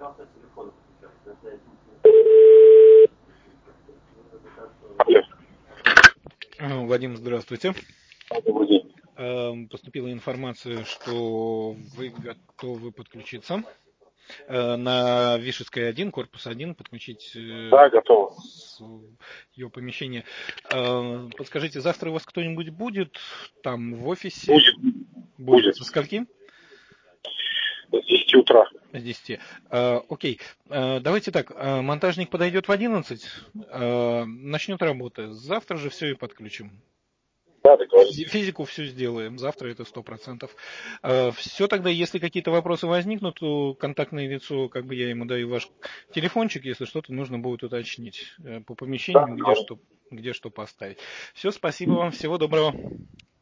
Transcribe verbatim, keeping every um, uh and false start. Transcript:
Алло. А, Вадим, здравствуйте. Добрый день. Эм, Поступила информация, что вы готовы подключиться э, на Вишевской один, корпус один, подключить э, Да, готово. ее помещение. Э, Подскажите, завтра у вас кто-нибудь будет там в офисе? Будет. Будет. Будет. Со скольки? С десяти утра. С десяти. Э, окей. Э, давайте так. э, монтажник подойдет в одиннадцать, э, начнет работы. Завтра же все и подключим. Да, договорились. Физику все сделаем. Завтра это сто процентов. Все тогда, если какие-то вопросы возникнут, то контактное лицо, как бы я ему даю ваш телефончик, если что-то нужно будет уточнить э, по Да, помещению, где договорились. что, где что поставить. Все, спасибо вам, всего доброго.